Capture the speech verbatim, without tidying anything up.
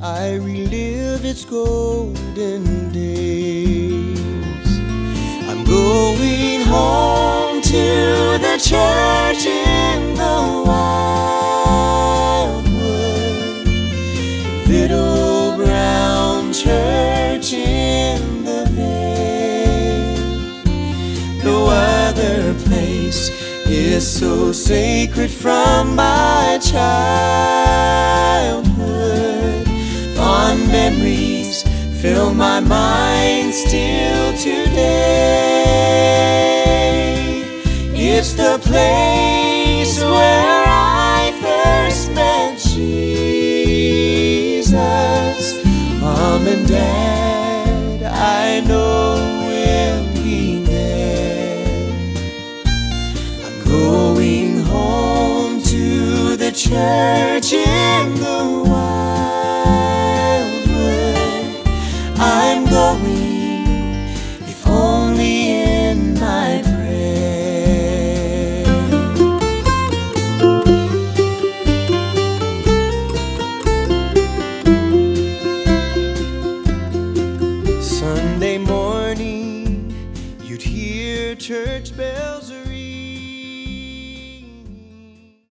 I relive its golden days. I'm going home to the church in the wildwood, little brown church in the vale. No other place is so sacred from my childhood. Fond memories fill my mind still today. It's the place where I first met Jesus. Mom and Dad, I know, will be there. I'm going home to the church in the wildwood. I'm going, if only in my prayer. Sunday morning, you'd hear church bells ring.